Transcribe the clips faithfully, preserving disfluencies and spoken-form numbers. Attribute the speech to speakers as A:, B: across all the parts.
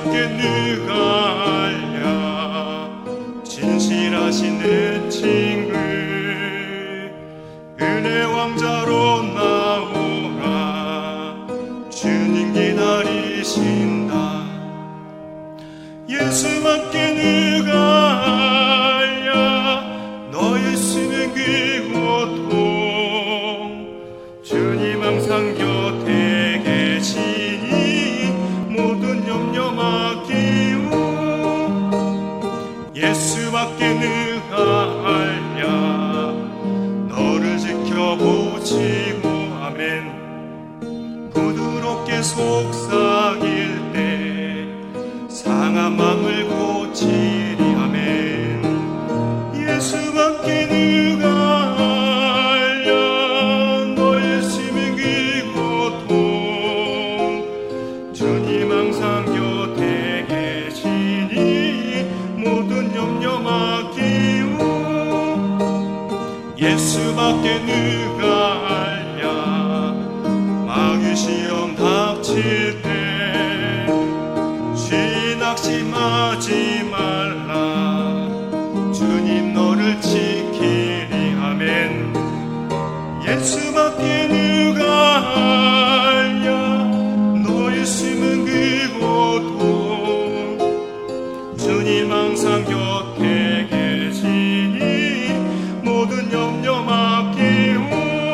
A: 예수밖에 누가 알랴. 진실하신 내 친구 은혜 왕자로 나오라. 주님 기다리신다. 예수밖에 누가 알랴. 너의 쓰는 그 고통 주님 항상 곁에 계시니 모든 염려 맡기오. 예수밖에 누가 알랴. 너를 지켜보시고 아멘. 부드럽게 속삭일 때 상한 마음을 고치리 아멘. 예수밖에 누가 알랴. 너의 심은 그 고통 주님 항상 곁에 계시니 모든 염려 맡기오. 예수밖에 누가 알랴. 마귀 시험 닥칠 때 죄 낙심하지 말라. 주님 너를 지키리 아멘. 예수밖에 누가 알랴. 너의 심은 그 고통 주님 항상 곁에 계시니 모든 염려 맡기오.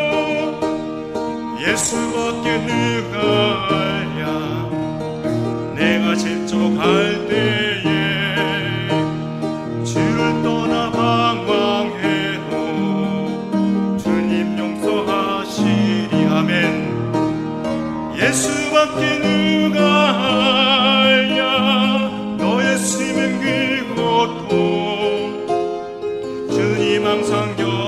A: 예수밖에 누가 알랴. 내가 실족할 때에 주를 떠나 방황해도 주님 용서하시리 아멘. 예수밖에 누가 알랴. 너의 심은 그 고통 주님 항상 곁에